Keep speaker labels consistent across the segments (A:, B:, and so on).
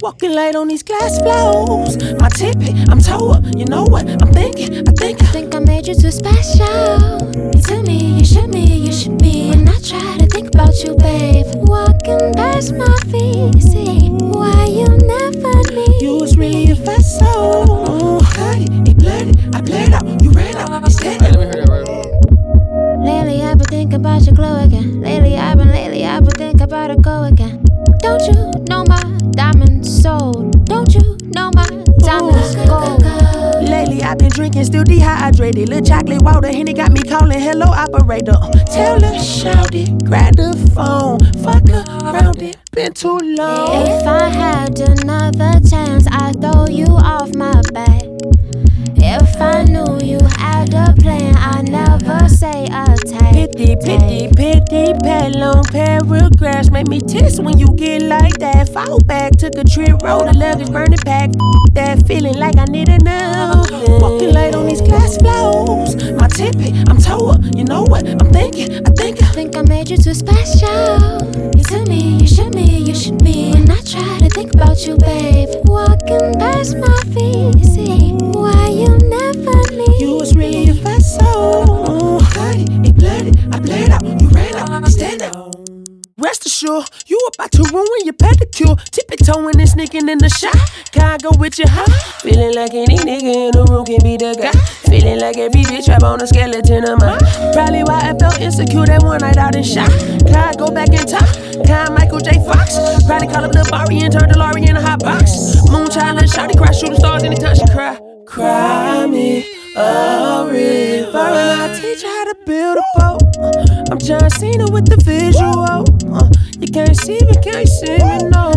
A: Walking light on these glass floors. My tippy, I'm toe up. You know what I'm thinking? I think
B: I made you too special. You tell me, you should me, you should be. When I try to think about you, babe, walking past my feet, see why you never leave.
A: You was really a vessel. He blurred it, I blurred out. You ran out, he said
C: Let me hear that right.
B: Lately I've been thinking about your glow again. Lately I've been thinking about it go again. Don't you know my diamonds sold? Don't you know my diamonds gold?
A: Lately I've been drinking, still dehydrated. Lil' chocolate water, Henny got me calling hello operator. Tell her, shout it, grab the phone, fuck around it, been too long.
B: If I had another chance, I'd throw you off my back. If I knew you had a plan, I'd never say attack.
A: Pity, pad long paragraphs make me tense when you get like that. Fall back, took a trip, rolled the luggage, burn it back. That feeling like I need enough. Walking light on these glass floors. My tippy, I'm toe up. You know what I'm thinking? I think
B: I made you too special. You tell me, you should me, you should be. When I try to think about you, babe, walking past my feet, see why you never leave.
A: You was really a vessel. He blurred it, I blurred out. You ran out, stand up. Rest assured, you about to ruin your pedicure. Tippy-toeing and sneaking in the shot. Can I go with you, huh? Feeling like any nigga in the room can be the guy. Feeling like every bitch trap on a skeleton of mine. Probably why I felt insecure that one night out in shot. Can I go back in time? Can I Michael J. Fox? Probably call up Lil Bari and turn the Lori in a hot box. Moonchild, let shawty cry, shooting stars anytime she cry. Cry me a river and I teach you how to build a boat. I'm John Cena with the visual. You can't see me, no.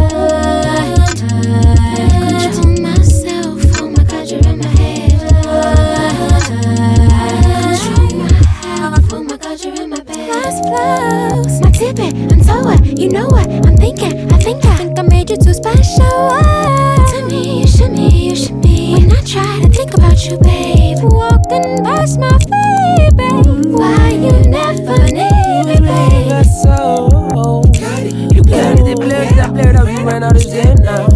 B: I control myself, oh my God, you're in my head. I control my health, oh my God, you're in my bed. Last flows, my tippet, I'm toe up. You know what I'm thinking? I think I made you too special. To me, you should be. When I try to think about you, babe, walking past my feet, babe, why you never leave me, babe?
A: You blurred it, I blurred out, you ran out of zen now.